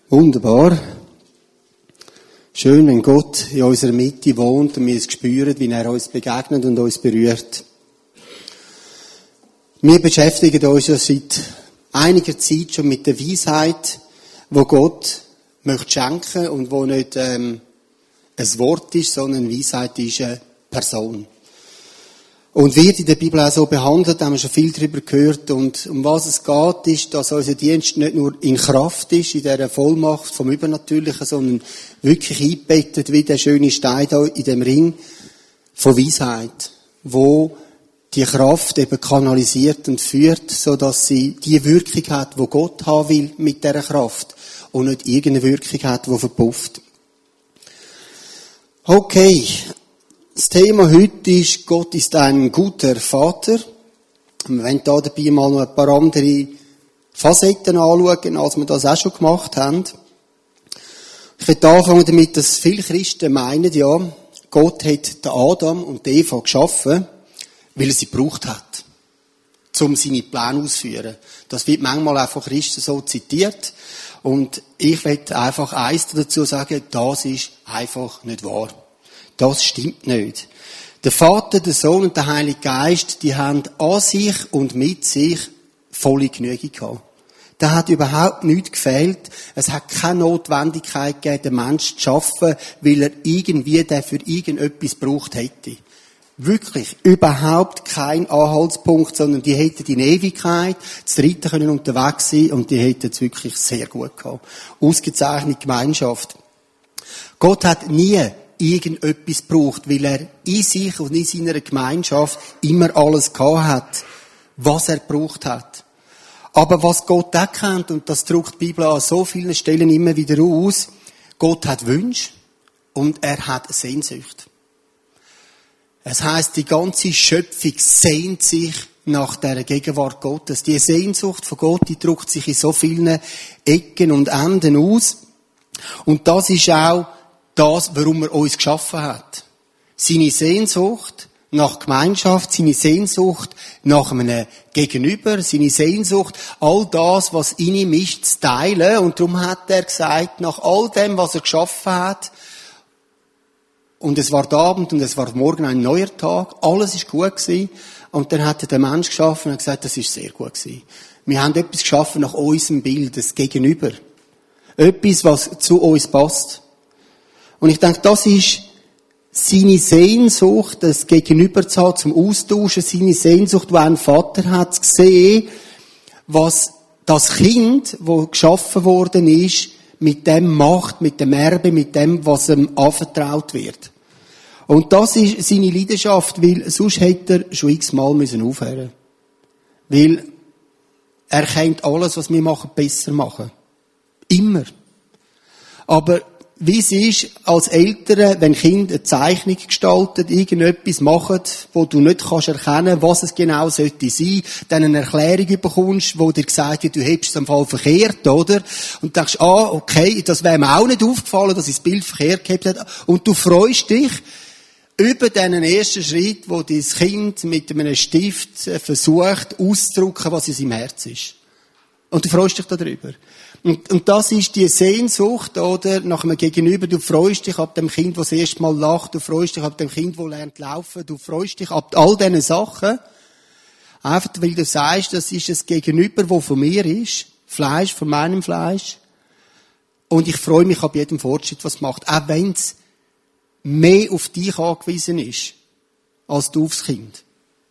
Wunderbar. Schön, wenn Gott in unserer Mitte wohnt und wir es spüren, wie er uns begegnet und uns berührt. Wir beschäftigen uns ja seit einiger Zeit schon mit der Weisheit, wo Gott möchte schenken und wo nicht ein Wort ist, sondern Weisheit ist eine Person. Und wird in der Bibel auch so behandelt, haben wir schon viel darüber gehört. Und um was es geht, ist, dass unser Dienst nicht nur in Kraft ist, in dieser Vollmacht vom Übernatürlichen, sondern wirklich eingebettet wie der schöne Stein da in dem Ring von Weisheit, wo die Kraft eben kanalisiert und führt, so dass sie die Wirkung hat, wo Gott haben will mit dieser Kraft und nicht irgendeine Wirkung hat, die verpufft. Okay. Das Thema heute ist, Gott ist ein guter Vater. Wir wollen da dabei mal noch ein paar andere Facetten anschauen, als wir das auch schon gemacht haben. Ich möchte anfangen damit, dass viele Christen meinen, ja, Gott hat den Adam und die Eva geschaffen, weil er sie gebraucht hat, um seine Pläne auszuführen. Das wird manchmal auch von Christen so zitiert. Und ich möchte einfach eins dazu sagen, das ist einfach nicht wahr. Das stimmt nicht. Der Vater, der Sohn und der Heilige Geist, die haben an sich und mit sich volle Genüge gehabt. Da hat überhaupt nichts gefehlt. Es hat keine Notwendigkeit gegeben, den Menschen zu schaffen, weil er irgendwie den für irgendetwas gebraucht hätte. Wirklich überhaupt kein Anhaltspunkt, sondern die hätten in Ewigkeit zu dritte können unterwegs sein und die hätten es wirklich sehr gut gehabt. Ausgezeichnete Gemeinschaft. Gott hat nie irgendetwas braucht, weil er in sich und in seiner Gemeinschaft immer alles gehabt hat, was er braucht hat. Aber was Gott auch kennt, und das drückt die Bibel an so vielen Stellen immer wieder aus, Gott hat Wünsche und er hat Sehnsucht. Es heisst, die ganze Schöpfung sehnt sich nach der Gegenwart Gottes. Die Sehnsucht von Gott, die drückt sich in so vielen Ecken und Enden aus. Und das ist auch das, warum er uns geschaffen hat. Seine Sehnsucht nach Gemeinschaft, seine Sehnsucht nach einem Gegenüber, seine Sehnsucht, all das, was in ihm ist, zu teilen. Und darum hat er gesagt, nach all dem, was er geschaffen hat, und es war der Abend und es war morgen ein neuer Tag, alles ist gut gewesen. Und dann hat er den Mensch geschaffen und gesagt, das ist sehr gut gewesen. Wir haben etwas geschaffen nach unserem Bild, das Gegenüber. Etwas, was zu uns passt. Und ich denke, das ist seine Sehnsucht, das Gegenüber zu haben, zum Austauschen, seine Sehnsucht, die ein Vater hat, zu sehen, was das Kind, das geschaffen worden ist, mit dem macht, mit dem Erbe, mit dem, was ihm anvertraut wird. Und das ist seine Leidenschaft, weil sonst hätte er schon x-mal aufhören müssen. Weil er kennt alles, was wir machen, besser machen. Immer. Aber wie es ist, als Eltern, wenn Kinder eine Zeichnung gestalten, irgendetwas machen, wo du nicht kannst erkennen, was es genau sollte sein, dann eine Erklärung bekommst, wo dir gesagt wird, du hättest es am Fall verkehrt, oder? Und denkst, okay, das wäre mir auch nicht aufgefallen, dass ich das Bild verkehrt gehabt hätte. Und du freust dich über diesen ersten Schritt, wo dein Kind mit einem Stift versucht auszudrücken, was in seinem Herz ist. Und du freust dich darüber. Und das ist die Sehnsucht, oder? Nach einem Gegenüber. Du freust dich ab dem Kind, das das erste Mal lacht. Du freust dich ab dem Kind, das lernt laufen. Du freust dich ab all diesen Sachen. Einfach, weil du sagst, das ist ein Gegenüber, das von mir ist. Fleisch, von meinem Fleisch. Und ich freue mich ab jedem Fortschritt, was es macht. Auch wenn es mehr auf dich angewiesen ist, als du aufs Kind.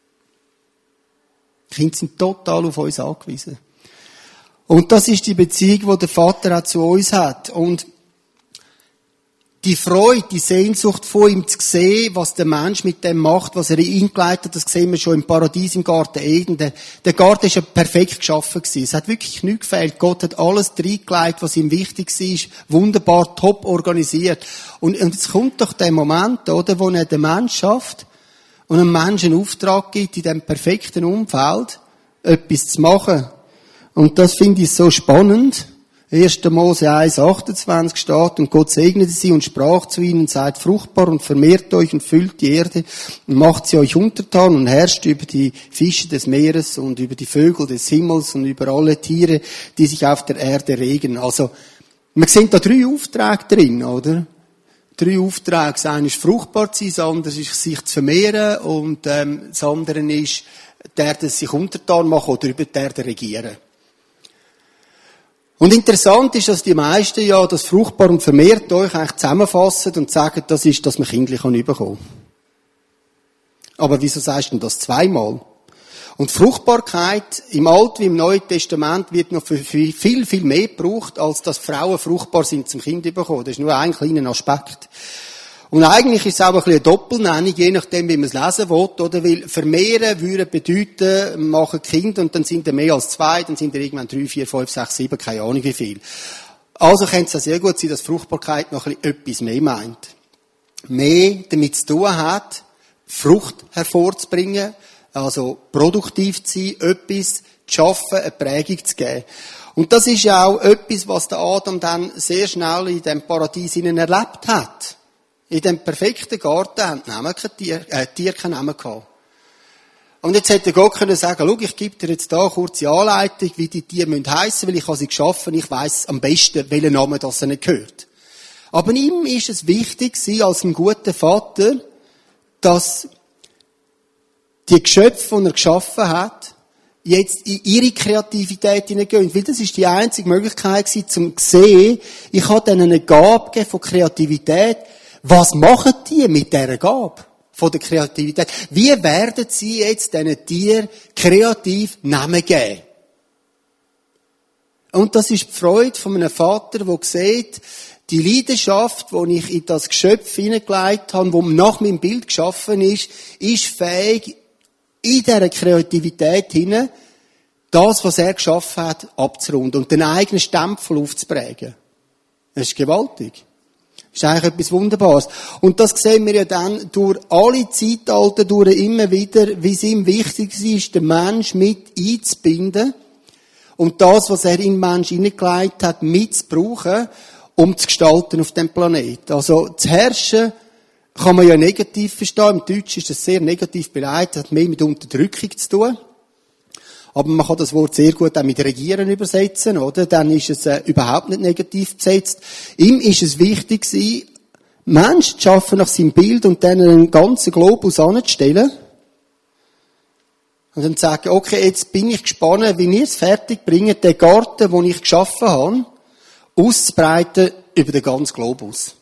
Die Kinder sind total auf uns angewiesen. Und das ist die Beziehung, die der Vater auch zu uns hat. Und die Freude, die Sehnsucht von ihm zu sehen, was der Mensch mit dem macht, was er eingeleitet hat, das sehen wir schon im Paradies, im Garten Eden. Der Garten ist ja perfekt geschaffen gewesen. Es hat wirklich nichts gefehlt. Gott hat alles reingelegt, was ihm wichtig war. Wunderbar, top organisiert. Und jetzt kommt doch der Moment, oder, wo er den Mensch schafft und einem Menschen einen Auftrag gibt, in diesem perfekten Umfeld etwas zu machen. Und das finde ich so spannend. 1. Mose 1,28 steht, und Gott segnete sie und sprach zu ihnen, seid fruchtbar und vermehrt euch und füllt die Erde und macht sie euch untertan und herrscht über die Fische des Meeres und über die Vögel des Himmels und über alle Tiere, die sich auf der Erde regen. Also, Wir sehen da 3 Aufträge drin, oder? 3 Aufträge. Das eine ist fruchtbar zu sein, das andere ist sich zu vermehren und das andere ist, die Erde sich untertan machen oder über die Erde regieren. Und interessant ist, dass die meisten ja das fruchtbar und vermehrt euch eigentlich zusammenfassen und sagen, das ist, dass man Kinder bekommen kann. Aber wieso sagst du denn das zweimal? Und Fruchtbarkeit im Alten wie im Neuen Testament wird noch für viel, viel mehr gebraucht, als dass Frauen fruchtbar sind zum Kind zu bekommen. Das ist nur ein kleiner Aspekt. Und eigentlich ist es auch ein bisschen eine Doppelnennung, je nachdem, wie man es lesen will, oder? Weil vermehren würde bedeuten, machen Kinder und dann sind mehr als 2, dann sind irgendwann 3, 4, 5, 6, 7, keine Ahnung wie viel. Also könnte es sehr gut sein, dass Fruchtbarkeit noch etwas mehr meint. Mehr damit zu tun hat, Frucht hervorzubringen, also produktiv zu sein, etwas zu schaffen, eine Prägung zu geben. Und das ist ja auch etwas, was der Adam dann sehr schnell in dem Paradies erlebt hat. In dem perfekten Garten haben die Tiere keinen Namen gehabt. Und jetzt hätte Gott können sagen, schau, ich gebe dir jetzt da eine kurze Anleitung, wie die Tiere heissen müssen, weil ich habe sie geschaffen, ich weiss am besten, welchen Namen das ihnen gehört. Aber ihm ist es wichtig, sie als ein guter Vater, dass die Geschöpfe, die er geschaffen hat, jetzt in ihre Kreativität hineingehen. Weil das ist die einzige Möglichkeit gewesen, zum zu sehen, ich habe denen eine Gabe gegeben von Kreativität. Was machen die mit dieser Gabe von der Kreativität? Wie werden sie jetzt diesen Tieren kreativ Namen geben? Und das ist die Freude von einem Vater, der sieht, die Leidenschaft, die ich in das Geschöpf hineingelegt habe, die nach meinem Bild geschaffen ist fähig, in dieser Kreativität hinein, das, was er geschaffen hat, abzurunden und den eigenen Stempel aufzuprägen. Das ist gewaltig. Das ist eigentlich etwas Wunderbares. Und das sehen wir ja dann durch alle Zeitalter durch immer wieder, wie es ihm wichtig ist, den Mensch mit einzubinden und das, was er in den Mensch hineingelegt hat, mitzubrauchen, um zu gestalten auf dem Planeten. Also, zu herrschen kann man ja negativ verstehen. Im Deutschen ist das sehr negativ beleidigt, hat mehr mit Unterdrückung zu tun. Aber man kann das Wort sehr gut auch mit Regieren übersetzen, oder? Dann ist es überhaupt nicht negativ besetzt. Ihm ist es wichtig gewesen, Menschen zu schaffen nach seinem Bild und dann einen ganzen Globus anzustellen. Und dann zu sagen, okay, jetzt bin ich gespannt, wie ihr es fertig bringt, den Garten, den ich geschaffen habe, auszubreiten über den ganzen Globus.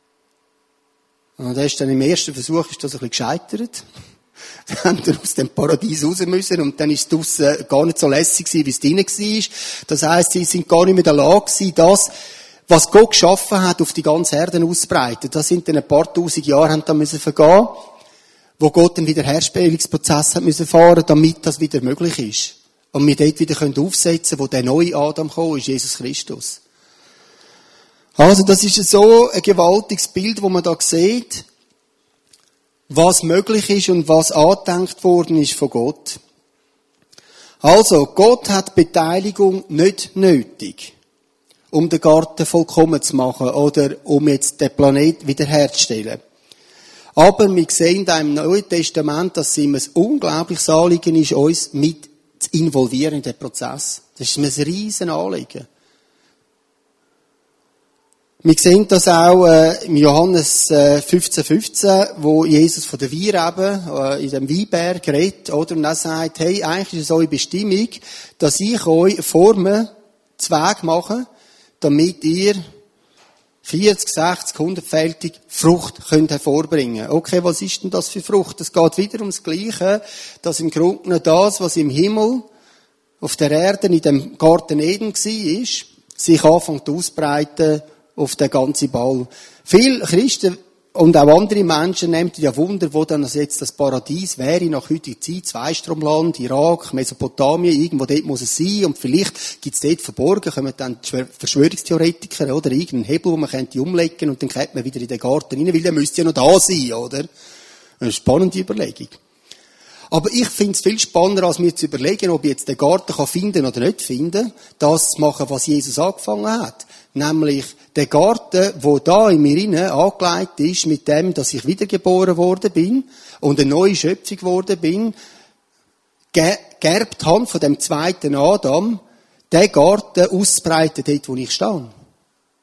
Und das ist dann im ersten Versuch ist das ein bisschen gescheitert. Dann haben wir aus dem Paradies raus müssen und dann ist es draussen gar nicht so lässig gewesen, wie es drinnen war. Das heisst, sie sind gar nicht mehr in der Lage gewesen, das, was Gott geschaffen hat, auf die ganze Erde auszubreiten. Das sind dann ein paar tausend Jahre, haben da müssen vergehen, wo Gott den Wiederherstellungsprozess hat müssen fahren, damit das wieder möglich ist. Und wir dort wieder aufsetzen können, wo der neue Adam gekommen ist, Jesus Christus. Also, das ist so ein gewaltiges Bild, wo man da sieht, was möglich ist und was angedenkt worden ist von Gott. Also, Gott hat Beteiligung nicht nötig, um den Garten vollkommen zu machen oder um jetzt den Planet wiederherzustellen. Aber wir sehen da im Neuen Testament, dass es ihm ein unglaubliches Anliegen ist, uns mit zu involvieren in den Prozess. Das ist mir ein riesen Anliegen. Wir sehen das auch im Johannes 15,15, wo Jesus von der Weinrebe in dem Weinberg redet, oder? Und er sagt, hey, eigentlich ist es eure Bestimmung, dass ich euch Formen, Zweige mache, damit ihr 40, 60, 100-fältig Frucht könnt hervorbringen. Okay, was ist denn das für Frucht? Es geht wieder ums Gleiche, dass im Grunde das, was im Himmel, auf der Erde, in dem Garten Eden war, sich anfängt auszubreiten auf den ganzen Ball. Viele Christen und auch andere Menschen nehmen ja Wunder, wo dann jetzt das Paradies wäre, nach heutiger Zeit, Zweistromland, Irak, Mesopotamien, irgendwo dort muss es sein, und vielleicht gibt's dort verborgen, kommen dann die Verschwörungstheoretiker, oder irgendeinen Hebel, wo man könnte umlegen, und dann kommt man wieder in den Garten rein, weil der müsste ja noch da sein, oder? Eine spannende Überlegung. Aber ich finde es viel spannender, als mir zu überlegen, ob ich jetzt den Garten finden oder nicht finden, das zu machen, was Jesus angefangen hat. Nämlich der Garten, wo da in mir innen angelegt ist, mit dem, dass ich wiedergeboren worden bin und eine neue Schöpfung geworden bin, geerbt habe von dem zweiten Adam, den Garten auszubreiten, dort, wo ich stehe.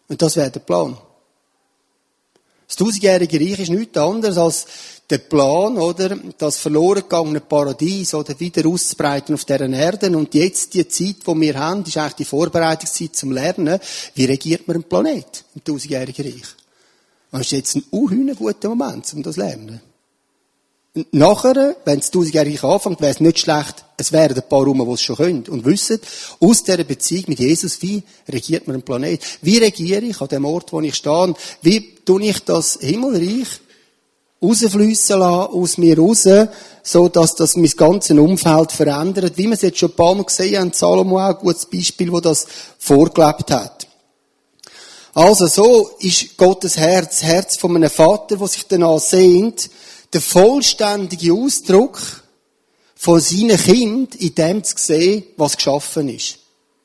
Und das wäre der Plan. Das 1000-jährige Reich ist nichts anderes als der Plan, oder, das verloren gegangene Paradies, oder, wieder auszubreiten auf dieser Erde. Und jetzt, die Zeit, die wir haben, ist eigentlich die Vorbereitungszeit zum Lernen. Wie regiert man einen Planet im 1000-jährigen Reich? Das ist jetzt ein guter Moment, um das zu lernen. Und nachher, wenn das 1000-jährige anfängt, wäre es nicht schlecht, es wären ein paar rum, die es schon können und wissen, aus dieser Beziehung mit Jesus, wie regiert man einen Planet? Wie regiere ich an dem Ort, wo ich stehe? Wie tue ich das Himmelreich rausfliessen lassen, aus mir raus, so dass das mein ganzes Umfeld verändert? Wie wir es jetzt schon ein paar Mal gesehen haben, Salomo auch ein gutes Beispiel, wo das vorgelebt hat. Also, so ist Gottes Herz, das Herz von einem Vater, der sich danach sehnt, der vollständige Ausdruck von seinen Kindern, in dem zu sehen, was geschaffen ist.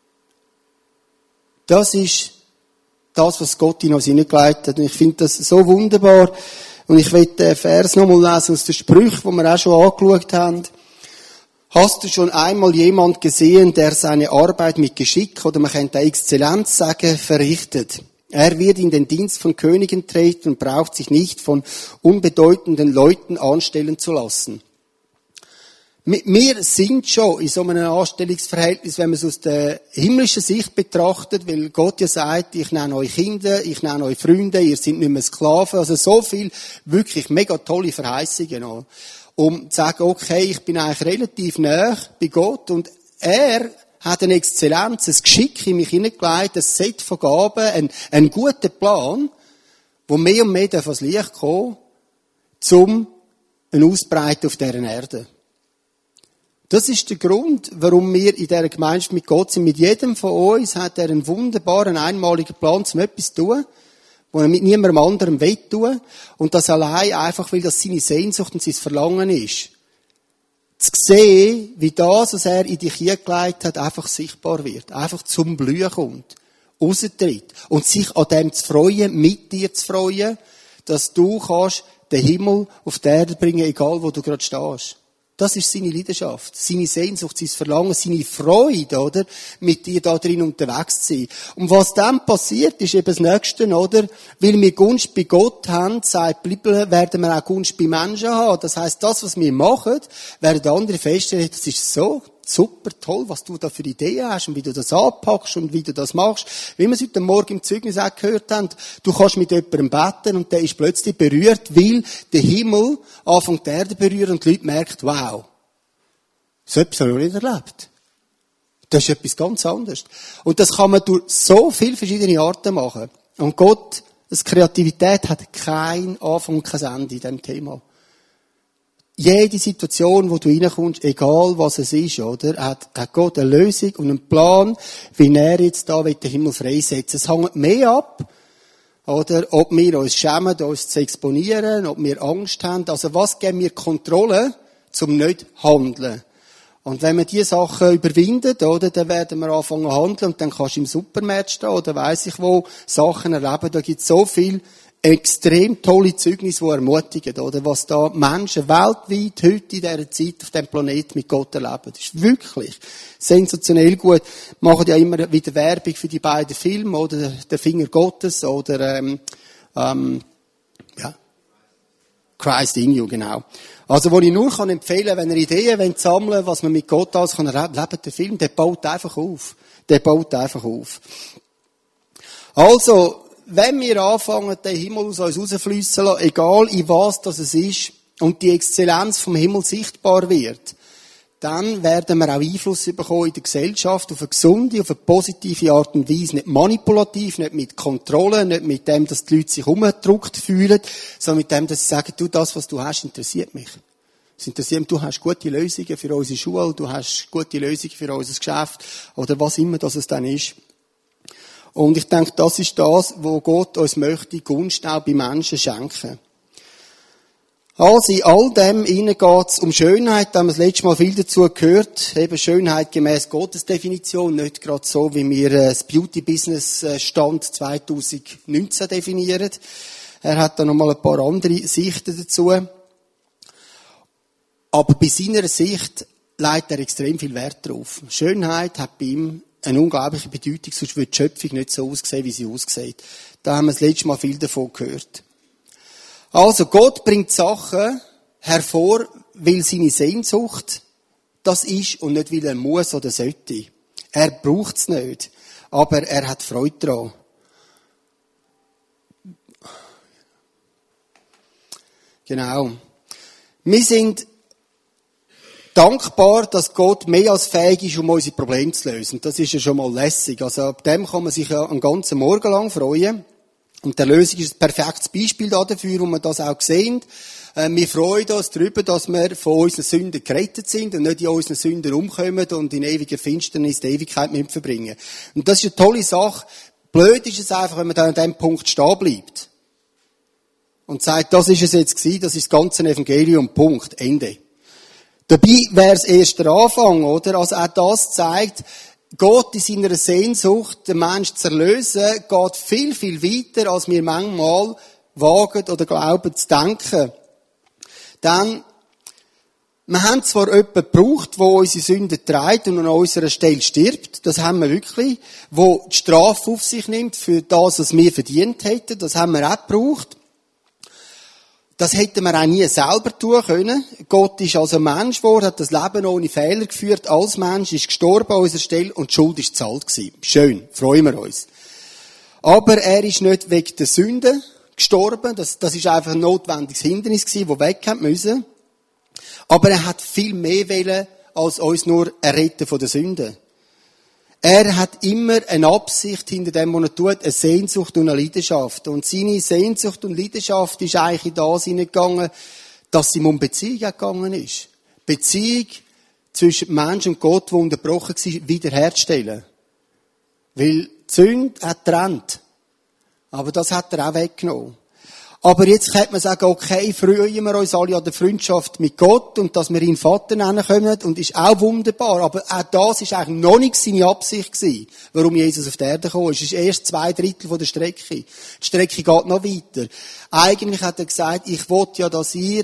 Das ist das, was Gott in uns hineingelegt hat. Und ich finde das so wunderbar. Und ich will den Vers nochmal lesen aus den Sprüchen, die wir auch schon angeschaut haben. Hast du schon einmal jemand gesehen, der seine Arbeit mit Geschick, oder man könnte auch Exzellenz sagen, verrichtet? Er wird in den Dienst von Königen treten und braucht sich nicht von unbedeutenden Leuten anstellen zu lassen. Wir sind schon in so einem Anstellungsverhältnis, wenn man es aus der himmlischen Sicht betrachtet, weil Gott ja sagt, ich nenne euch Kinder, ich nenne euch Freunde, ihr seid nicht mehr Sklaven. Also so viel wirklich mega tolle Verheißungen. Um zu sagen, okay, ich bin eigentlich relativ nah bei Gott und er hat eine Exzellenz, ein Geschick in mich hineingelegt, ein Set von Gaben, einen guten Plan, wo mehr und mehr ans Licht kommen, um ein Ausbreiten auf dieser Erde. Das ist der Grund, warum wir in dieser Gemeinschaft mit Gott sind. Mit jedem von uns hat er einen wunderbaren, einmaligen Plan, um etwas zu tun, wo er mit niemandem anderem tun will. Und das allein einfach, weil das seine Sehnsucht und sein Verlangen ist. Zu sehen, wie das, was er in dich hingelegt hat, einfach sichtbar wird. Einfach zum Blühen kommt. Raustritt. Und sich an dem zu freuen, mit dir zu freuen, dass du kannst den Himmel auf die Erde bringen, egal wo du gerade stehst. Das ist seine Leidenschaft, seine Sehnsucht, sein Verlangen, seine Freude, oder? Mit dir da drin unterwegs zu sein. Und was dann passiert, ist eben das Nächste, oder? Weil wir Gunst bei Gott haben, sagt die Bibel, werden wir auch Gunst bei Menschen haben. Das heisst, das, was wir machen, werden andere feststellen, das ist so super toll, was du da für Ideen hast und wie du das anpackst und wie du das machst. Wie wir es heute Morgen im Zeugnis auch gehört haben, du kannst mit jemandem beten und der ist plötzlich berührt, weil der Himmel anfängt die Erde berühren und die Leute merken, wow, so etwas habe ich noch nicht erlebt. Das ist etwas ganz anderes. Und das kann man durch so viele verschiedene Arten machen. Und Gott, das Kreativität hat keinen Anfang und kein Ende in diesem Thema. Jede Situation, wo du reinkommst, egal was es ist, oder, hat Gott eine Lösung und einen Plan, wie er jetzt da den Himmel freisetzen. Es hängt mehr ab, oder, ob wir uns schämen, uns zu exponieren, ob wir Angst haben. Also was geben wir Kontrolle, zum nicht handeln? Und wenn wir diese Sachen überwinden, oder, dann werden wir anfangen zu handeln und dann kannst du im Supermarkt stehen oder weiss ich wo, Sachen erleben. Da gibt es so viel extrem tolle Zeugnisse, die ermutigen, oder? Was da Menschen weltweit heute in dieser Zeit auf dem Planeten mit Gott erleben. Das ist wirklich sensationell gut. Machen ja immer wieder Werbung für die beiden Filme, oder? Der Finger Gottes, oder, Christ in You, genau. Also, wo ich nur kann empfehlen, wenn ihr Ideen sammeln wollt, was man mit Gott alles kann erleben, lebt der Film, der baut einfach auf. Der baut einfach auf. Also, wenn wir anfangen, den Himmel aus uns rausfliessen lassen, egal in was das es ist, und die Exzellenz vom Himmel sichtbar wird, dann werden wir auch Einfluss bekommen in der Gesellschaft auf eine gesunde, auf eine positive Art und Weise. Nicht manipulativ, nicht mit Kontrolle, nicht mit dem, dass die Leute sich umgedrückt fühlen, sondern mit dem, dass sie sagen, du, das, was du hast, interessiert mich. Es interessiert mich, du hast gute Lösungen für unsere Schule, du hast gute Lösungen für unser Geschäft, oder was immer das es dann ist. Und ich denke, das ist das, wo Gott uns möchte, Gunst auch bei Menschen schenken. Also in all dem geht es um Schönheit, da haben wir das letzte Mal viel dazu gehört. Eben Schönheit gemäss Gottes Definition, nicht gerade so, wie wir das Beauty-Business Stand 2019 definieren. Er hat da nochmal ein paar andere Sichten dazu. Aber bei seiner Sicht legt er extrem viel Wert drauf. Schönheit hat bei ihm eine unglaubliche Bedeutung, sonst würde die Schöpfung nicht so aussehen, wie sie aussieht. Da haben wir das letzte Mal viel davon gehört. Also, Gott bringt Sachen hervor, weil seine Sehnsucht das ist und nicht, weil er muss oder sollte. Er braucht es nicht, aber er hat Freude daran. Genau. Wir sind dankbar, dass Gott mehr als fähig ist, um unsere Probleme zu lösen. Das ist ja schon mal lässig. Also ab dem kann man sich ja einen ganzen Morgen lang freuen. Und der Lösung ist ein perfektes Beispiel dafür, wo wir das auch sehen. Wir freuen uns darüber, dass wir von unseren Sünden gerettet sind und nicht in unseren Sünden umkommen und in ewiger Finsternis die Ewigkeit mit verbringen. Und das ist eine tolle Sache. Blöd ist es einfach, wenn man dann an diesem Punkt stehen bleibt. Und sagt, das ist es jetzt gewesen, das ist das ganze Evangelium, Punkt, Ende. Dabei wäre es erst der Anfang, oder? Also auch das zeigt, Gott in seiner Sehnsucht, den Menschen zu erlösen, geht viel, viel weiter, als wir manchmal wagen oder glauben zu denken. Denn wir haben zwar jemanden gebraucht, der unsere Sünden trägt und an unserer Stelle stirbt. Das haben wir wirklich. Der die Strafe auf sich nimmt für das, was wir verdient hätten. Das haben wir auch gebraucht. Das hätten wir auch nie selber tun können. Gott ist also Mensch geworden, hat das Leben ohne Fehler geführt, als Mensch, ist gestorben an unserer Stelle und die Schuld ist gezahlt gewesen. Schön, freuen wir uns. Aber er ist nicht wegen der Sünde gestorben, das ist einfach ein notwendiges Hindernis gewesen, das weg haben müssen. Aber er hat viel mehr wollen, als uns nur erretten von der Sünde. Er hat immer eine Absicht hinter dem, was er tut, eine Sehnsucht und eine Leidenschaft. Und seine Sehnsucht und Leidenschaft ist eigentlich in das hineingegangen, dass es ihm um Beziehung gegangen ist. Beziehung zwischen Mensch und Gott, die unterbrochen war, wiederherzustellen. Weil die Sünde hat getrennt. Aber das hat er auch weggenommen. Aber jetzt könnte man sagen, okay, freuen wir uns alle an der Freundschaft mit Gott und dass wir ihn Vater nennen können und ist auch wunderbar. Aber auch das ist eigentlich noch nicht seine Absicht gewesen, warum Jesus auf die Erde gekommen ist. Es ist erst 2/3 der Strecke. Die Strecke geht noch weiter. Eigentlich hat er gesagt, ich will ja, dass ihr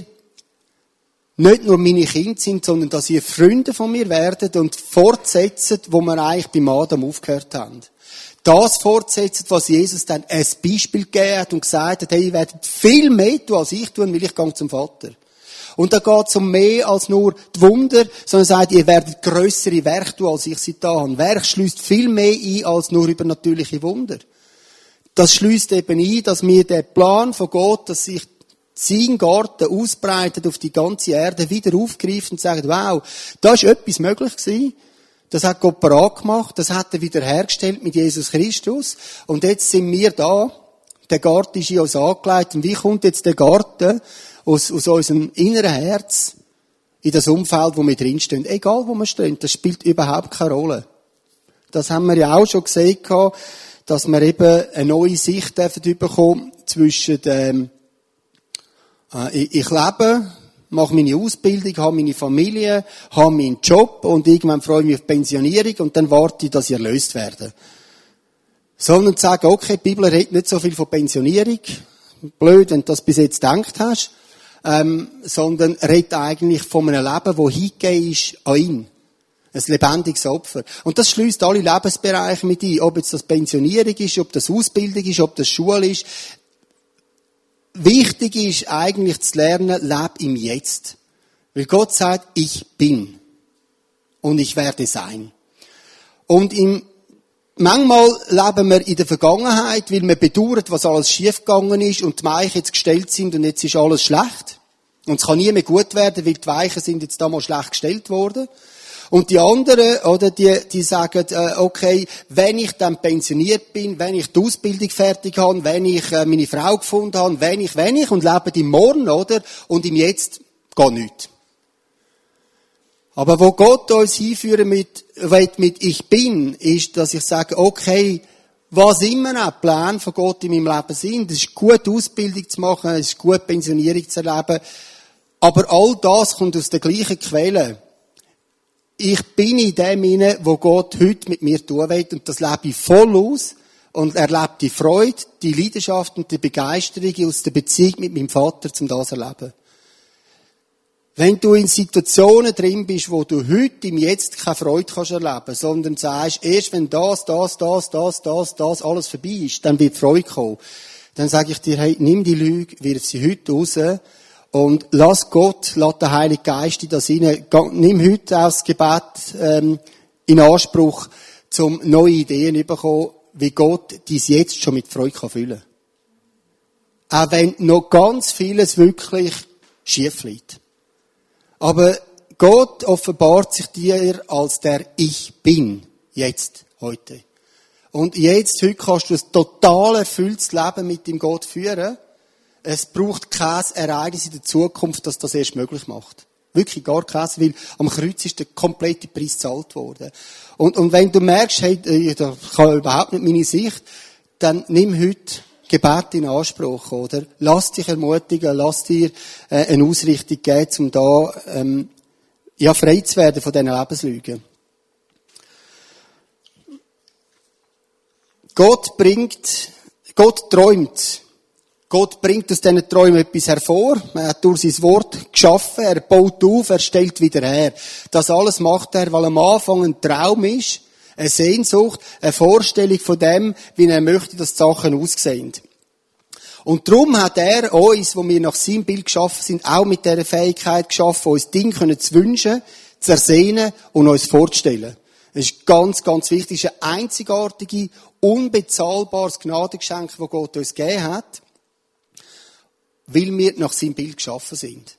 nicht nur meine Kinder sind, sondern dass ihr Freunde von mir werdet und fortsetzt, wo wir eigentlich beim Adam aufgehört haben. Das fortsetzt, was Jesus dann ein Beispiel gegeben hat und gesagt hat, hey, ihr werdet viel mehr tun, als ich tun, weil ich gehe zum Vater. Und da geht es um mehr als nur die Wunder, sondern er sagt, ihr werdet grössere Werke tun, als ich sie da habe. Werk schließt viel mehr ein, als nur übernatürliche Wunder. Das schließt eben ein, dass wir den Plan von Gott, dass sich sein Garten ausbreitet auf die ganze Erde, wieder aufgreift und sagt, wow, da ist etwas möglich gewesen. Das hat Gott parat gemacht, das hat er wiederhergestellt mit Jesus Christus. Und jetzt sind wir da. Der Garten ist in uns angelegt. Und wie kommt jetzt der Garten aus unserem inneren Herz in das Umfeld, wo wir drinstehen? Egal, wo wir stehen, das spielt überhaupt keine Rolle. Das haben wir ja auch schon gesehen, dass wir eben eine neue Sicht bekommen zwischen dem, ich lebe, mache meine Ausbildung, habe meine Familie, habe meinen Job und irgendwann freue ich mich auf die Pensionierung und dann warte ich, dass ich erlöst werde. Sondern zu sagen, okay, die Bibel redet nicht so viel von Pensionierung, blöd, wenn du das bis jetzt gedacht hast, sondern redet eigentlich von einem Leben, das hingegeben ist an ihn. Ein lebendiges Opfer. Und das schließt alle Lebensbereiche mit ein, ob jetzt das Pensionierung ist, ob das Ausbildung ist, ob das Schule ist. Wichtig ist eigentlich zu lernen, lebe im Jetzt. Weil Gott sagt, ich bin. Und ich werde sein. Und manchmal leben wir in der Vergangenheit, weil wir bedauern, was alles schiefgegangen ist und die Weichen jetzt gestellt sind und jetzt ist alles schlecht. Und es kann nie mehr gut werden, weil die Weichen sind jetzt damals schlecht gestellt worden. Und die anderen, oder, die sagen, okay, wenn ich dann pensioniert bin, wenn ich die Ausbildung fertig habe, wenn ich meine Frau gefunden habe, wenn ich, und lebe im Morgen, oder? Und im Jetzt geht nichts. Aber wo Gott uns hinführen mit ich bin, ist, dass ich sage, okay, was immer auch die Pläne von Gott in meinem Leben sind, es ist gut, Ausbildung zu machen, es ist gut, Pensionierung zu erleben, aber all das kommt aus der gleichen Quelle. Ich bin in dem hinein, wo Gott heute mit mir tun will, und das lebe ich voll aus und erlebe die Freude, die Leidenschaft und die Begeisterung aus der Beziehung mit meinem Vater, um das zu erleben. Wenn du in Situationen drin bist, wo du heute im Jetzt keine Freude kannst erleben, sondern sagst, erst wenn das alles vorbei ist, dann wird Freude kommen. Dann sage ich dir, hey, nimm die Lüge, wirf sie heute raus und lass den Heiligen Geist in das hinein. Nimm heute auch das Gebet in Anspruch, um neue Ideen zu bekommen, wie Gott dies jetzt schon mit Freude füllen kann. Auch wenn noch ganz vieles wirklich schief liegt. Aber Gott offenbart sich dir als der Ich Bin. Jetzt, heute. Und jetzt, heute kannst du ein total erfülltes Leben mit dem Gott führen. Es braucht kein Ereignis in der Zukunft, das das erst möglich macht. Wirklich gar keins, weil am Kreuz ist der komplette Preis gezahlt worden. Und wenn du merkst, hey, da kann überhaupt nicht meine Sicht, dann nimm heute Gebet in Anspruch, oder? Lass dich ermutigen, lass dir eine Ausrichtung geben, um da frei zu werden von diesen Lebenslügen. Gott träumt. Gott bringt aus diesen Träumen etwas hervor. Er hat durch sein Wort geschaffen, er baut auf, er stellt wieder her. Das alles macht er, weil am Anfang ein Traum ist, eine Sehnsucht, eine Vorstellung von dem, wie er möchte, dass die Sachen aussehen. Und darum hat er uns, wo wir nach seinem Bild geschaffen sind, auch mit dieser Fähigkeit geschaffen, uns Dinge zu wünschen, zu ersehnen und uns vorzustellen. Das ist ganz, ganz wichtig. Das ist ein einzigartiges, unbezahlbares Gnadengeschenk, das Gott uns gegeben hat, weil wir nach seinem Bild geschaffen sind.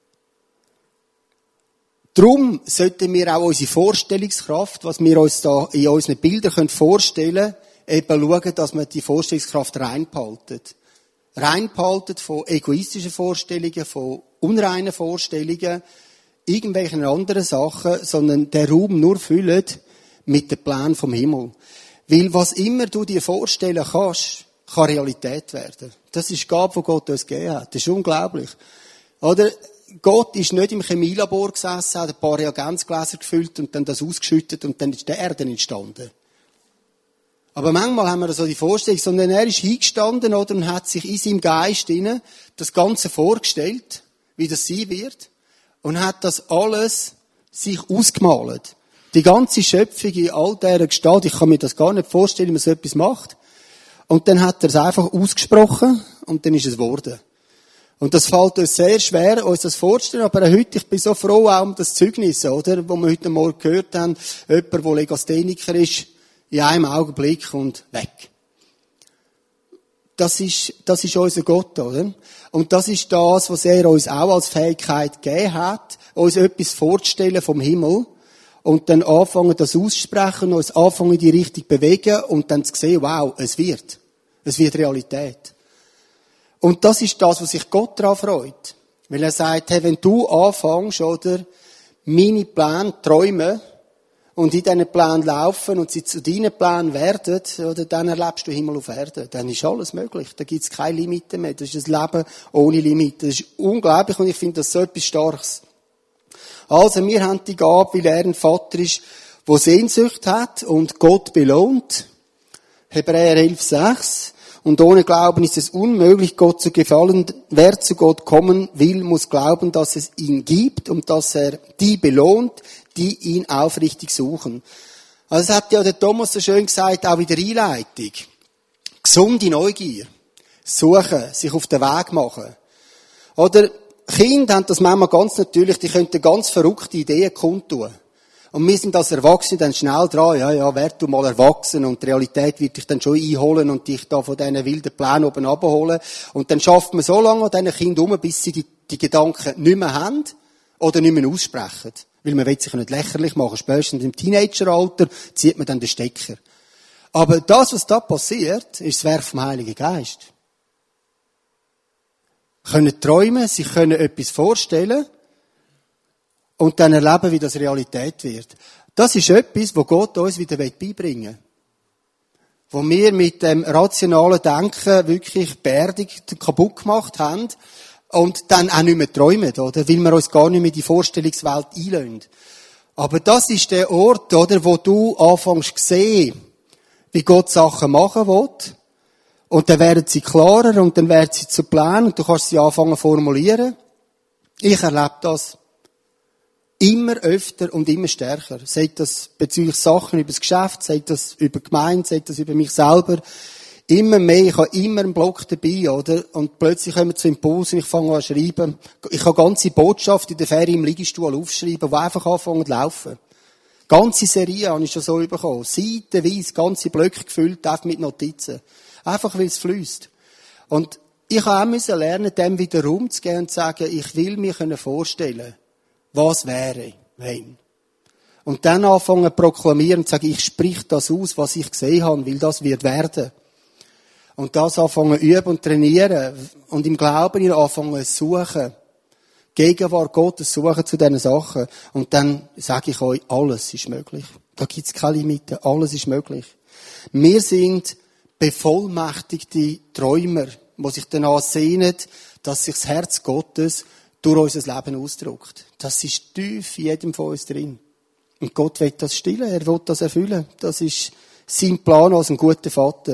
Darum sollten wir auch unsere Vorstellungskraft, was wir uns da in unseren Bildern vorstellen können, eben schauen, dass wir die Vorstellungskraft reinbehalten. Reinbehalten von egoistischen Vorstellungen, von unreinen Vorstellungen, irgendwelchen anderen Sachen, sondern den Raum nur füllen mit dem Plan vom Himmel. Weil was immer du dir vorstellen kannst, kann Realität werden. Das ist die Gabe, die Gott uns gegeben hat. Das ist unglaublich. Oder? Gott ist nicht im Chemielabor gesessen, hat ein paar Reagenzgläser gefüllt und dann das ausgeschüttet und dann ist der Erde entstanden. Aber manchmal haben wir so die Vorstellung, sondern er ist hingestanden, oder, und hat sich in seinem Geist das Ganze vorgestellt, wie das sein wird, und hat das alles sich ausgemalt. Die ganze Schöpfung in all dieser Gestalt, ich kann mir das gar nicht vorstellen, wie man so etwas macht. Und dann hat er es einfach ausgesprochen und dann ist es geworden. Und das fällt uns sehr schwer, uns das vorzustellen. Aber heute, ich bin so froh auch um das Zeugnis, oder? Wo wir heute Morgen gehört haben, jemand, der Legastheniker ist, in einem Augenblick und weg. Das ist unser Gott, oder? Und das ist das, was er uns auch als Fähigkeit gegeben hat, uns etwas vorzustellen vom Himmel und dann anfangen, das auszusprechen, uns anfangen, in die Richtung bewegen und dann zu sehen, wow, es wird Realität. Und das ist das, was sich Gott daran freut. Weil er sagt, hey, wenn du anfängst, oder, meine Pläne träumen und in diesen Plänen laufen und sie zu deinen Plänen werden, oder, dann erlebst du Himmel auf Erde. Dann ist alles möglich. Da gibt es keine Limite mehr. Das ist ein Leben ohne Limite. Das ist unglaublich und ich finde das so etwas Starkes. Also, wir haben die Gabe, weil er ein Vater ist, der Sehnsucht hat und Gott belohnt. Hebräer 11,6. Und ohne Glauben ist es unmöglich, Gott zu gefallen. Wer zu Gott kommen will, muss glauben, dass es ihn gibt und dass er die belohnt, die ihn aufrichtig suchen. Also das hat ja der Thomas so schön gesagt, auch in der Einleitung. Gesunde Neugier. Suchen, sich auf den Weg machen. Oder Kinder haben das manchmal ganz natürlich, die könnten ganz verrückte Ideen kundtun. Und wir sind als Erwachsene dann schnell dran, ja, werd du mal erwachsen und die Realität wird dich dann schon einholen und dich da von diesen wilden Plänen oben abholen. Und dann schafft man so lange an diesen Kindern um, bis sie die Gedanken nicht mehr haben oder nicht mehr aussprechen. Weil man will sich nicht lächerlich machen. Spätestens im Teenageralter zieht man dann den Stecker. Aber das, was da passiert, ist das Werk vom Heiligen Geist. Können träumen, sie können etwas vorstellen, und dann erleben, wie das Realität wird. Das ist etwas, was Gott uns wieder beibringen will. Wo wir mit dem rationalen Denken wirklich beerdigt, kaputt gemacht haben und dann auch nicht mehr träumen, oder? Weil wir uns gar nicht mehr in die Vorstellungswelt einlösen. Aber das ist der Ort, oder, wo du anfängst zu sehen, wie Gott Sachen machen will. Und dann werden sie klarer und dann werden sie zu Plänen und du kannst sie anfangen zu formulieren. Ich erlebe das immer öfter und immer stärker. Sagt das bezüglich Sachen über das Geschäft, sagt das über die Gemeinde, sagt das über mich selber. Immer mehr, ich habe immer einen Block dabei, oder? Und plötzlich kommen wir zu Impulsen, ich fange an zu schreiben. Ich habe ganze Botschaften in der Ferie im Liegestuhl aufschreiben, die einfach anfangen zu laufen. Ganze Serie habe ich schon so bekommen. Seitenweise, ganze Blöcke gefüllt, einfach mit Notizen. Einfach weil es fließt. Und ich habe auch lernen, dem wieder Raum zu geben und zu sagen, ich will mir vorstellen, was wäre, wenn. Und dann anfangen zu proklamieren und zu sagen, ich sprich das aus, was ich gesehen habe, weil das wird werden. Und das anfangen zu üben und trainieren. Und im Glauben anfangen zu suchen. Gegenwart Gottes suchen zu diesen Sachen. Und dann sage ich euch, alles ist möglich. Da gibt es keine Limite. Alles ist möglich. Wir sind bevollmächtigte Träumer, die sich danach sehnen, dass sich das Herz Gottes durch unser Leben ausdrückt. Das ist tief in jedem von uns drin. Und Gott will das stillen, er will das erfüllen. Das ist sein Plan als ein guter Vater.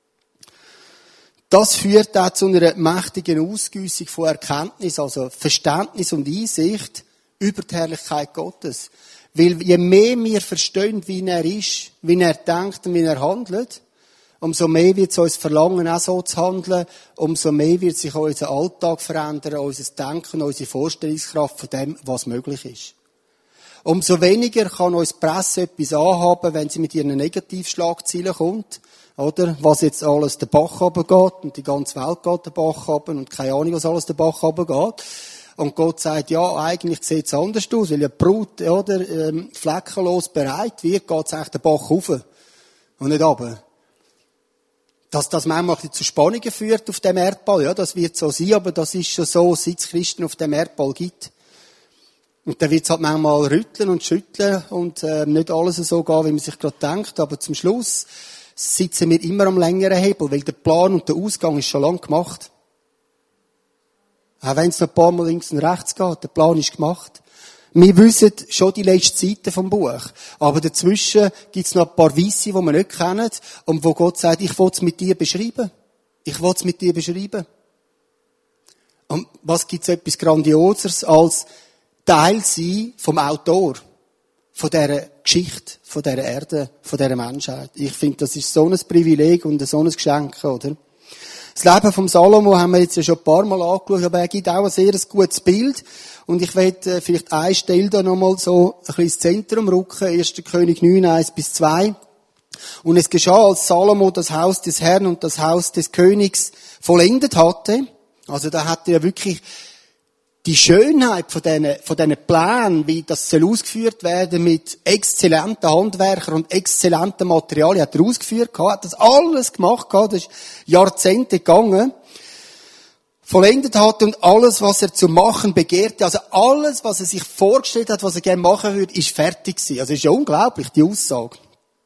Das führt auch zu einer mächtigen Ausgüssung von Erkenntnis, also Verständnis und Einsicht über die Herrlichkeit Gottes. Weil je mehr wir verstehen, wie er ist, wie er denkt und wie er handelt, umso mehr wird es uns verlangen, auch so zu handeln, umso mehr wird sich unser Alltag verändern, unser Denken, unsere Vorstellungskraft von dem, was möglich ist. Umso weniger kann uns die Presse etwas anhaben, wenn sie mit ihren Negativschlagzeilen kommt. Oder? Was jetzt alles den Bach runtergeht und die ganze Welt geht den Bach runter und keine Ahnung, was alles den Bach runtergeht. Und Gott sagt, ja, eigentlich sieht es anders aus, weil eine Brut, oder, fleckenlos bereit wird, geht es eigentlich den Bach rauf und nicht runter. Dass das manchmal zu Spannungen führt auf dem Erdball, ja, das wird so sein, aber das ist schon so, seit es Christen auf dem Erdball gibt. Und dann wird es halt manchmal rütteln und schütteln und nicht alles so gehen, wie man sich gerade denkt, aber zum Schluss sitzen wir immer am längeren Hebel, weil der Plan und der Ausgang ist schon lang gemacht. Auch wenn es noch ein paar Mal links und rechts geht, der Plan ist gemacht. Wir wissen schon die letzten Seiten vom Buch. Aber dazwischen gibt es noch ein paar Weisse, die wir nicht kennen und wo Gott sagt, ich will es mit dir beschreiben. Ich will es mit dir beschreiben. Und was gibt es etwas Grandioseres als Teil sein vom Autor? Von dieser Geschichte, von dieser Erde, von dieser Menschheit. Ich finde, das ist so ein Privileg und so ein Geschenk, oder? Das Leben vom Salomo haben wir jetzt ja schon ein paar Mal angeschaut, aber er gibt auch ein sehr gutes Bild. Und ich werde vielleicht eine Stelle da nochmal so ein bisschen ins Zentrum rücken. 1. König 9, 1-2. Und es geschah, als Salomo das Haus des Herrn und das Haus des Königs vollendet hatte. Also da hat er wirklich die Schönheit von diesen Plänen, wie das soll ausgeführt werden mit exzellenten Handwerkern und exzellenten Materialien, hat er ausgeführt, hat das alles gemacht, das ist Jahrzehnte gegangen, vollendet hat und alles, was er zu machen begehrte, also alles, was er sich vorgestellt hat, was er gerne machen würde, ist fertig gewesen. Also ist ja unglaublich, die Aussage.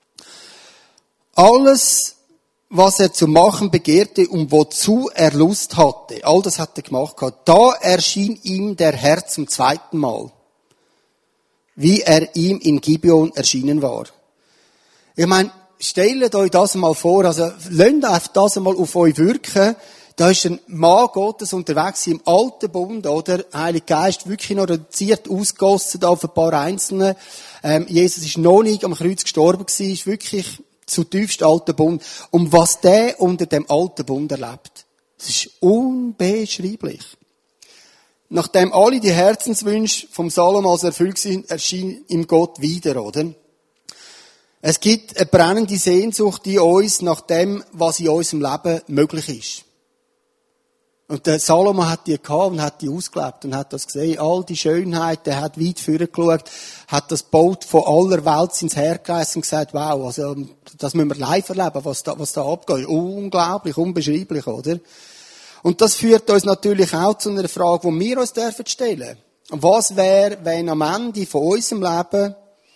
Alles, was er zu machen begehrte und wozu er Lust hatte. All das hat er gemacht. Da erschien ihm der Herr zum zweiten Mal, wie er ihm in Gibeon erschienen war. Ich meine, stellt euch das mal vor, also lasst einfach das mal auf euch wirken. Da ist ein Mann Gottes unterwegs im alten Bund, oder? Heilige Geist wirklich noch reduziert, ausgegossen auf ein paar Einzelne. Jesus ist noch nicht am Kreuz gestorben gewesen, ist wirklich zutiefst alten Bund. Und was der unter dem alten Bund erlebt, das ist unbeschreiblich. Nachdem alle die Herzenswünsche vom Salomo als erfüllt sind, erschien ihm Gott wieder, oder? Es gibt eine brennende Sehnsucht in uns nach dem, was in unserem Leben möglich ist. Und der Salomo hat die gehabt und hat die ausgelebt und hat das gesehen. All die Schönheit, er hat weit vorgeschaut, hat das Boot von aller Welt ins Herz gelassen und gesagt, wow, also, das müssen wir live erleben, was da abgeht. Unglaublich, unbeschreiblich, oder? Und das führt uns natürlich auch zu einer Frage, die wir uns stellen dürfen. Was wäre, wenn am Ende von unserem Leben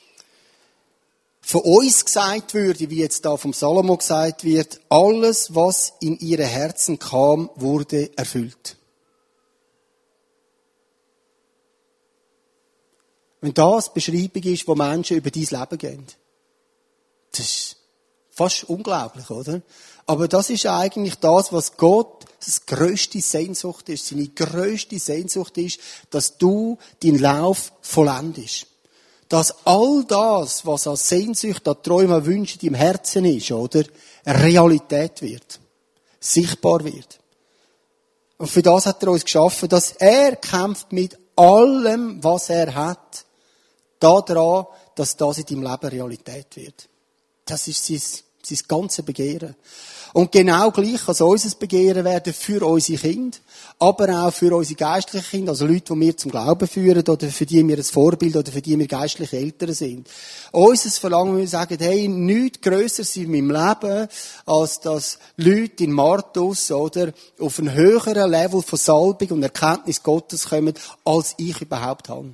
von uns gesagt würde, wie jetzt da vom Salomo gesagt wird, alles, was in ihre Herzen kam, wurde erfüllt. Wenn das Beschreibung ist, wo Menschen über dein Leben gehen, das Fast unglaublich, oder? Aber das ist eigentlich das, was Gott das grösste Sehnsucht ist. Seine grösste Sehnsucht ist, dass du deinen Lauf vollendest. Dass all das, was an Sehnsucht, an Träumen, an Wünschen in deinem Herzen ist, oder? Realität wird. Sichtbar wird. Und für das hat er uns geschaffen, dass er kämpft mit allem, was er hat, daran, dass das in deinem Leben Realität wird. Das ist sein ganzes Begehren. Und genau gleich kann es unser Begehren werden für unsere Kinder, aber auch für unsere geistlichen Kinder, also Leute, die wir zum Glauben führen, oder für die wir ein Vorbild, oder für die wir geistliche Eltern sind. Unser Verlangen, wir sagen, hey, nichts grösser in meinem Leben, als dass Leute in Martus, oder, auf einen höheren Level von Salbung und Erkenntnis Gottes kommen, als ich überhaupt habe.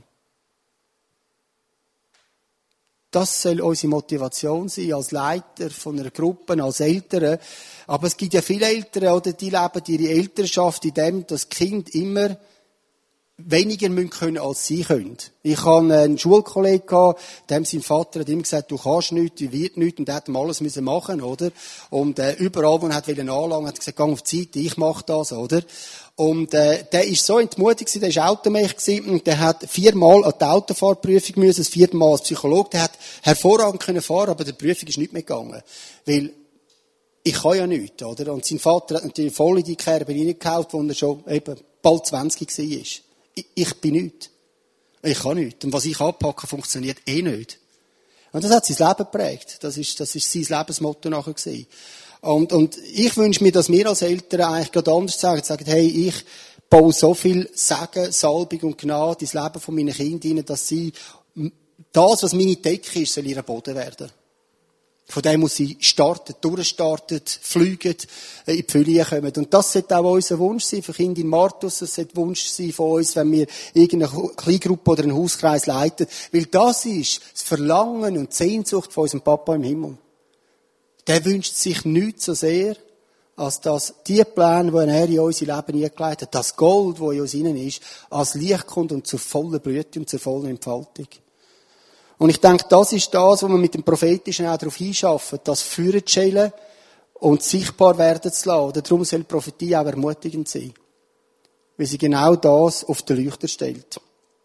Das soll unsere Motivation sein, als Leiter von einer Gruppe, als Eltern. Aber es gibt ja viele Eltern, oder, die leben ihre Elternschaft in dem, dass die Kinder immer weniger können, als sie können. Ich hatte einen Schulkollegen, dem sein Vater hat immer gesagt, du kannst nichts, du wirst nichts, und er hat ihm alles machen, oder? Und überall, wo er hat anlangen, hat er gesagt, geh auf die Seite, ich mache das, oder? Und der ist so entmutigt gewesen, der war Automech gewesen, und der hat 4-mal an die Autofahrprüfung müssen, das 4-mal als Psychologe. Der hat hervorragend können fahren, aber der Prüfung ist nicht mehr gegangen. Weil ich kann ja nichts, oder? Und sein Vater hat natürlich voll in die Kerbe reingehauen, wo er schon eben bald 20 war. Ich bin nichts. Ich kann nichts. Und was ich anpacke, funktioniert eh nicht. Und das hat sein Leben geprägt. Das ist sein Lebensmotto nachher gewesen. Und ich wünsche mir, dass wir als Eltern eigentlich gerade anders sagen, hey, ich baue so viel Segen, Salbung und Gnade ins Leben von meinen Kindern, dass sie, das, was meine Decke ist, soll ihr Boden werden. Von dem muss sie starten, durchstarten, fliegen, in die Fülle kommen. Und das sollte auch unser Wunsch sein für Kinder in Martus. Das sollte Wunsch sein von uns, wenn wir irgendeine Kleingruppe oder einen Hauskreis leiten. Weil das ist das Verlangen und die Sehnsucht von unserem Papa im Himmel. Der wünscht sich nichts so sehr, als dass die Pläne, die er in unser Leben eingelegt hat, das Gold, das in uns innen ist, als Licht kommt und zur vollen Blüte und zur vollen Entfaltung. Und ich denke, das ist das, was wir mit dem Prophetischen auch darauf hinschaffen, das Führen zu schälen und sichtbar werden zu lassen. Und darum soll die Prophetie auch ermutigend sein. Weil sie genau das auf den Leuchter stellt.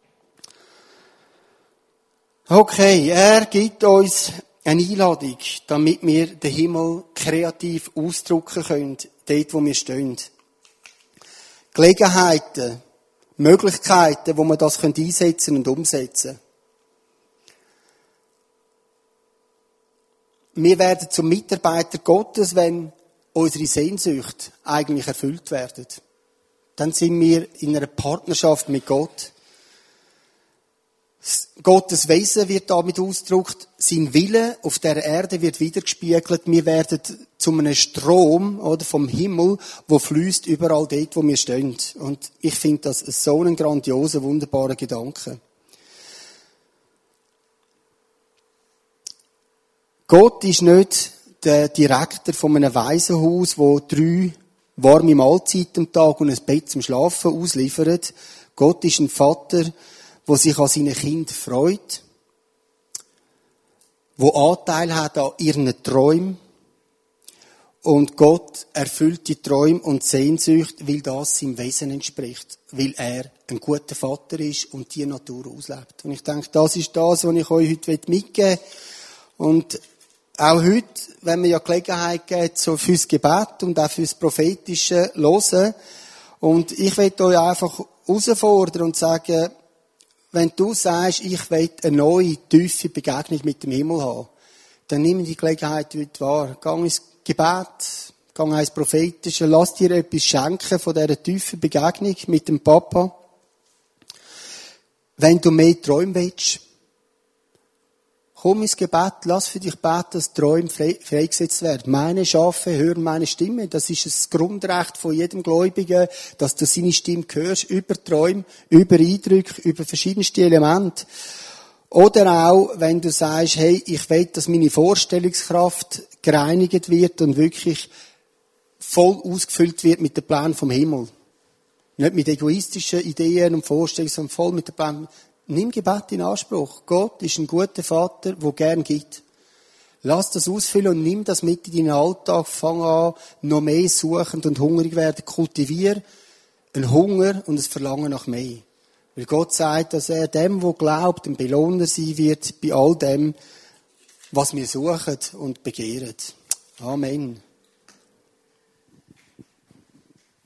Okay, er gibt uns eine Einladung, damit wir den Himmel kreativ ausdrücken können, dort, wo wir stehen. Gelegenheiten, Möglichkeiten, wo wir das einsetzen und umsetzen können. Wir werden zum Mitarbeiter Gottes, wenn unsere Sehnsüchte eigentlich erfüllt werden. Dann sind wir in einer Partnerschaft mit Gott. Gottes Wesen wird damit ausgedrückt, sein Wille auf der Erde wird widergespiegelt. Wir werden zu einem Strom, oder, vom Himmel, wo fließt überall dort, wo wir stehen. Und ich finde das so einen grandiosen, wunderbaren Gedanken. Gott ist nicht der Direktor von einem Waisenhaus, wo 3 warme Mahlzeiten am Tag und ein Bett zum Schlafen ausliefert. Gott ist ein Vater, der sich an seinen Kindern freut, der Anteil hat an ihren Träumen. Und Gott erfüllt die Träume und Sehnsüchte, weil das seinem Wesen entspricht. Weil er ein guter Vater ist und die Natur auslebt. Und ich denke, das ist das, was ich euch heute mitgeben will. Und auch heute, wenn wir ja Gelegenheit geben, so fürs Gebet und auch fürs Prophetische hören. Und ich will euch einfach herausfordern und sagen, wenn du sagst, ich will eine neue, tiefe Begegnung mit dem Himmel haben, dann nimm die Gelegenheit heute wahr. Geh ins Gebet, geh ins Prophetische, lass dir etwas schenken von dieser tiefen Begegnung mit dem Papa. Wenn du mehr Träume willst, komm ins Gebet, lass für dich beten, dass Träume freigesetzt werden. Meine Schafe hören meine Stimme. Das ist das Grundrecht von jedem Gläubigen, dass du seine Stimme hörst, über Träume, über Eindrücke, über verschiedenste Elemente. Oder auch, wenn du sagst, hey, ich will, dass meine Vorstellungskraft gereinigt wird und wirklich voll ausgefüllt wird mit den Plänen vom Himmel. Nicht mit egoistischen Ideen und Vorstellungen, sondern voll mit den Plänen. Nimm Gebet in Anspruch. Gott ist ein guter Vater, der gern gibt. Lass das ausfüllen und nimm das mit in deinen Alltag. Fang an, noch mehr suchend und hungrig werden. Kultivier einen Hunger und ein Verlangen nach mehr. Weil Gott sagt, dass er dem, der glaubt, ein Belohner sein wird bei all dem, was wir suchen und begehren. Amen.